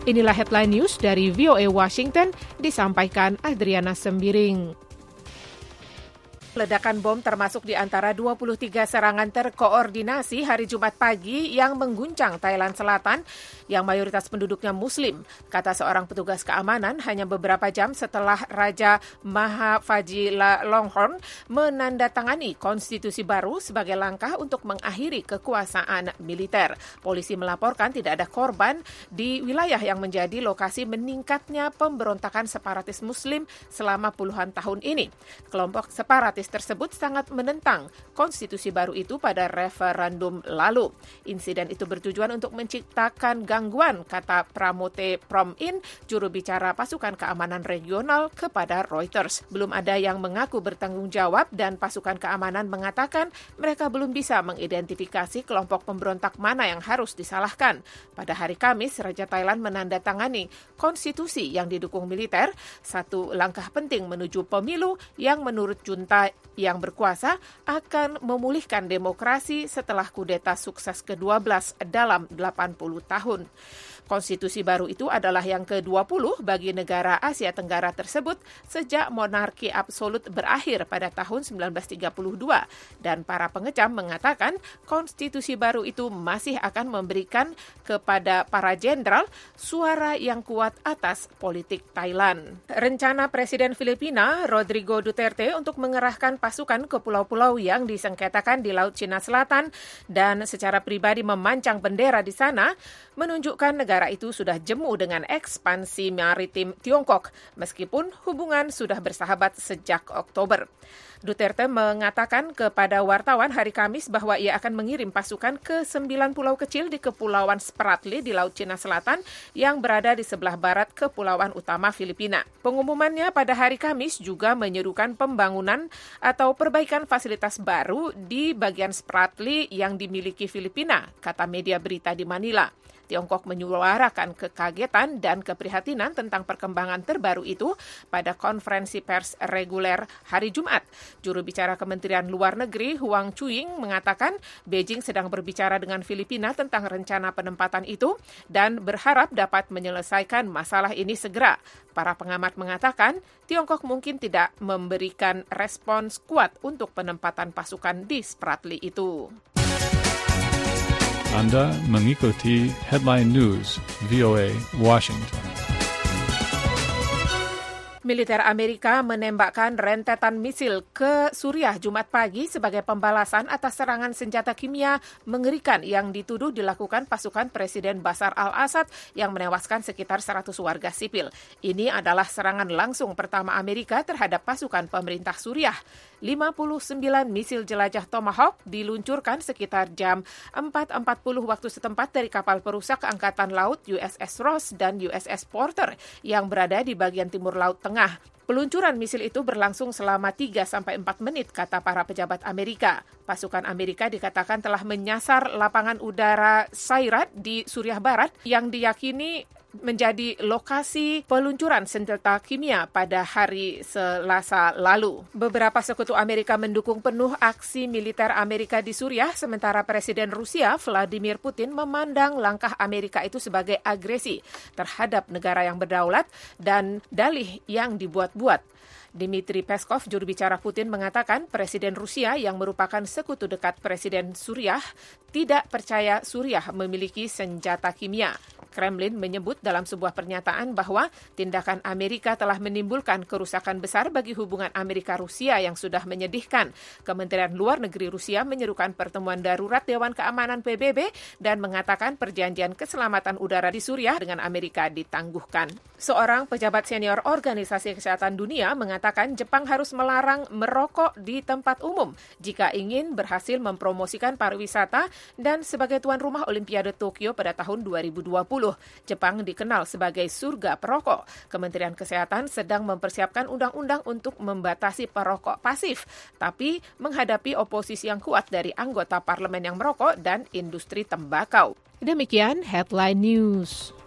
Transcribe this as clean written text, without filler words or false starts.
Inilah headline news dari VOA Washington, disampaikan Adriana Sembiring. Ledakan bom termasuk di antara 23 serangan terkoordinasi hari Jumat pagi yang mengguncang Thailand Selatan yang mayoritas penduduknya Muslim, kata seorang petugas keamanan hanya beberapa jam setelah Raja Maha Vajiralongkorn menandatangani konstitusi baru sebagai langkah untuk mengakhiri kekuasaan militer. Polisi melaporkan tidak ada korban di wilayah yang menjadi lokasi meningkatnya pemberontakan separatis Muslim selama puluhan tahun ini. Kelompok separatis tersebut sangat menentang konstitusi baru itu pada referendum lalu. Insiden itu bertujuan untuk menciptakan gangguan, kata Pramote Promin, juru bicara pasukan keamanan regional kepada Reuters. Belum ada yang mengaku bertanggung jawab dan pasukan keamanan mengatakan mereka belum bisa mengidentifikasi kelompok pemberontak mana yang harus disalahkan. Pada hari Kamis, Raja Thailand menandatangani konstitusi yang didukung militer, satu langkah penting menuju pemilu yang menurut junta yang berkuasa akan memulihkan demokrasi setelah kudeta sukses ke-12 dalam 80 tahun. Konstitusi baru itu adalah yang ke-20 bagi negara Asia Tenggara tersebut sejak monarki absolut berakhir pada tahun 1932 dan para pengecam mengatakan konstitusi baru itu masih akan memberikan kepada para jenderal suara yang kuat atas politik Thailand. Rencana Presiden Filipina Rodrigo Duterte untuk mengerahkan pasukan ke pulau-pulau yang disengketakan di Laut Cina Selatan dan secara pribadi memancang bendera di sana menunjukkan negara itu sudah jemu dengan ekspansi maritim Tiongkok, meskipun hubungan sudah bersahabat sejak Oktober. Duterte mengatakan kepada wartawan hari Kamis bahwa ia akan mengirim pasukan ke 9 pulau kecil di Kepulauan Spratly di Laut Cina Selatan yang berada di sebelah barat Kepulauan Utama Filipina. Pengumumannya pada hari Kamis juga menyerukan pembangunan atau perbaikan fasilitas baru di bagian Spratly yang dimiliki Filipina, kata media berita di Manila. Tiongkok menyuarakan kekagetan dan keprihatinan tentang perkembangan terbaru itu pada konferensi pers reguler hari Jumat. Juru bicara Kementerian Luar Negeri Huang Chuing mengatakan Beijing sedang berbicara dengan Filipina tentang rencana penempatan itu dan berharap dapat menyelesaikan masalah ini segera. Para pengamat mengatakan Tiongkok mungkin tidak memberikan respons kuat untuk penempatan pasukan di Spratly itu. Anda mengikuti Headline News VOA Washington. Militer Amerika menembakkan rentetan misil ke Suriah Jumat pagi sebagai pembalasan atas serangan senjata kimia mengerikan yang dituduh dilakukan pasukan Presiden Bashar al-Assad yang menewaskan sekitar 100 warga sipil. Ini adalah serangan langsung pertama Amerika terhadap pasukan pemerintah Suriah. 59 misil jelajah Tomahawk diluncurkan sekitar jam 4.40 waktu setempat dari kapal perusak Angkatan Laut USS Ross dan USS Porter yang berada di bagian timur Laut Tengah. Peluncuran misil itu berlangsung selama 3-4 menit, kata para pejabat Amerika. Pasukan Amerika dikatakan telah menyasar lapangan udara Sayrat di Suriah Barat yang diyakini menjadi lokasi peluncuran senjata kimia pada hari Selasa lalu. Beberapa sekutu Amerika mendukung penuh aksi militer Amerika di Suriah, sementara Presiden Rusia Vladimir Putin memandang langkah Amerika itu sebagai agresi terhadap negara yang berdaulat dan dalih yang dibuat-buat. Dmitry Peskov, juru bicara Putin, mengatakan Presiden Rusia yang merupakan sekutu dekat Presiden Suriah tidak percaya Suriah memiliki senjata kimia. Kremlin menyebut dalam sebuah pernyataan bahwa tindakan Amerika telah menimbulkan kerusakan besar bagi hubungan Amerika-Rusia yang sudah menyedihkan. Kementerian Luar Negeri Rusia menyerukan pertemuan darurat Dewan Keamanan PBB dan mengatakan perjanjian keselamatan udara di Suriah dengan Amerika ditangguhkan. Seorang pejabat senior Organisasi Kesehatan Dunia mengatakan Jepang harus melarang merokok di tempat umum jika ingin berhasil mempromosikan pariwisata dan sebagai tuan rumah Olimpiade Tokyo pada tahun 2020. Jepang dikenal sebagai surga perokok. Kementerian Kesehatan sedang mempersiapkan undang-undang untuk membatasi perokok pasif, tapi menghadapi oposisi yang kuat dari anggota parlemen yang merokok dan industri tembakau. Demikian Headline News.